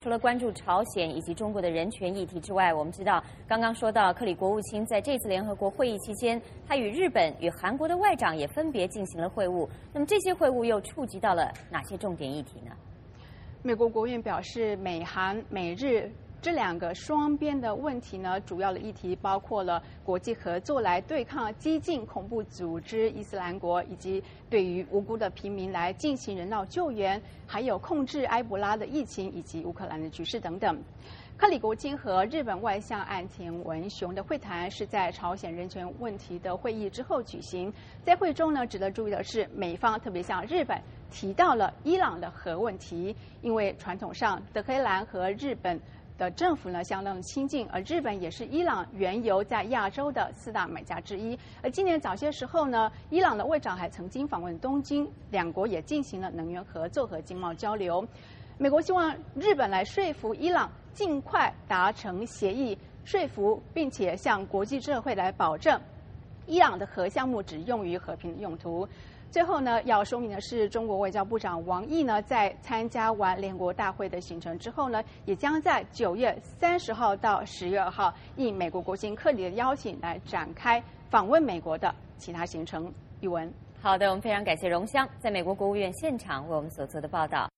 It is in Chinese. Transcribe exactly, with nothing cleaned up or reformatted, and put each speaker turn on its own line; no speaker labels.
除了关注朝鲜以及中国的人权议题之外，我们知道，刚刚说到克里国务卿在这次联合国会议期间，他与日本与韩国的外长也分别进行了会晤。那么这些会晤又触及到了哪些重点议题呢？
美国国务院表示，美韩、美日这两个双边的问题呢，主要的议题包括了国际合作来对抗激进恐怖组织伊斯兰国，以及对于无辜的平民来进行人道救援，还有控制埃博拉的疫情以及乌克兰的局势等等。克里国务卿和日本外相岸田文雄的会谈是在朝鲜人权问题的会议之后举行。在会中呢，值得注意的是，美方特别向日本提到了伊朗的核问题，因为传统上德黑兰和日本的政府呢相当的亲近，而日本也是伊朗原油在亚洲的四大买家之一。而今年早些时候呢，伊朗的外长还曾经访问东京，两国也进行了能源合作和经贸交流。美国希望日本来说服伊朗尽快达成协议，说服并且向国际社会来保证，伊朗的核项目只用于和平用途。最后呢，要说明的是，中国外交部长王毅呢，在参加完联合国大会的行程之后呢，也将在九月三十号到十月二号应美国国务卿克里的邀请来展开访问美国的其他行程。宇文，
好的，我们非常感谢荣香在美国国务院现场为我们所做的报道。